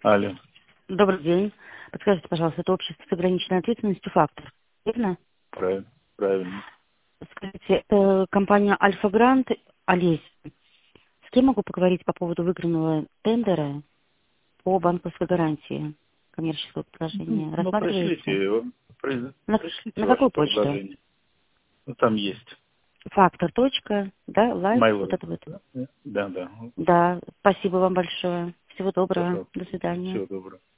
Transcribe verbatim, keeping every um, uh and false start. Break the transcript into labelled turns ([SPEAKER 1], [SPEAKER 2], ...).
[SPEAKER 1] Алло.
[SPEAKER 2] Добрый день. Подскажите, пожалуйста, это общество с ограниченной ответственностью «Фактор», верно?
[SPEAKER 1] Правильно. Правильно.
[SPEAKER 2] Скажите, это компания «Альфа Грант», Олесь. С кем могу поговорить по поводу выигранного тендера по банковской гарантии коммерческого
[SPEAKER 1] Ну,
[SPEAKER 2] предложения?
[SPEAKER 1] ну, пришлите
[SPEAKER 2] Рассматриваете?
[SPEAKER 1] его. При-
[SPEAKER 2] На,
[SPEAKER 1] Пришлите
[SPEAKER 2] на
[SPEAKER 1] ваше
[SPEAKER 2] какую почту?
[SPEAKER 1] предложение. Ну, там есть.
[SPEAKER 2] Фактор. Точка, да, лайф, вот
[SPEAKER 1] Mail.ru.
[SPEAKER 2] это вот.
[SPEAKER 1] Да, да. Да.
[SPEAKER 2] Да, спасибо вам большое. Всего доброго.
[SPEAKER 1] Пожалуйста.
[SPEAKER 2] До свидания.
[SPEAKER 1] Всего доброго.